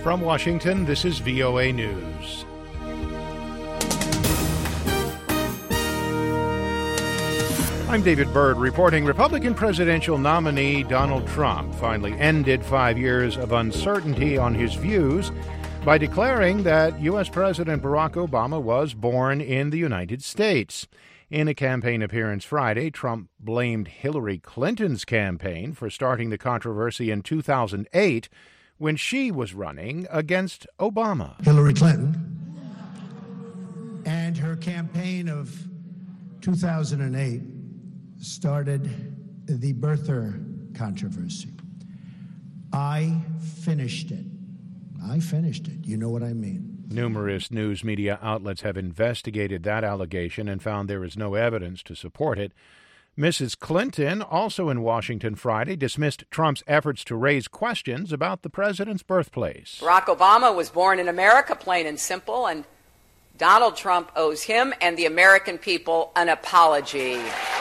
From Washington, this is VOA News. I'm David Byrd reporting Republican presidential nominee Donald Trump finally ended 5 years of uncertainty on his views by declaring that U.S. President Barack Obama was born in the United States. In a campaign appearance Friday, Trump blamed Hillary Clinton's campaign for starting the controversy in 2008 when she was running against Obama. Hillary Clinton and her campaign of 2008 started the birther controversy. I finished it. You know what I mean. Numerous news media outlets have investigated that allegation and found there is no evidence to support it. Mrs. Clinton, also in Washington Friday, dismissed Trump's efforts to raise questions about the president's birthplace. Barack Obama was born in America, plain and simple, and Donald Trump owes him and the American people an apology.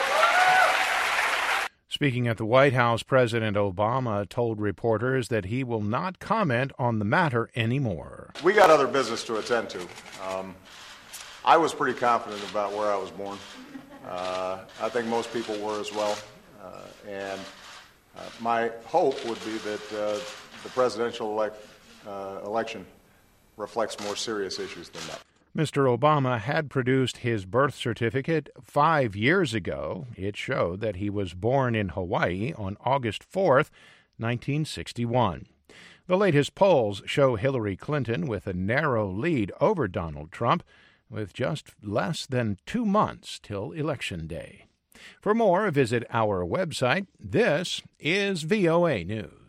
Speaking at the White House, President Obama told reporters that he will not comment on the matter anymore. We got other business to attend to. I was pretty confident about where I was born. I think most people were as well. And my hope would be that the presidential election reflects more serious issues than that. Mr. Obama had produced his birth certificate 5 years ago. It showed that he was born in Hawaii on August 4th, 1961. The latest polls show Hillary Clinton with a narrow lead over Donald Trump, with just less than 2 months till Election Day. For more, visit our website. This is VOA News.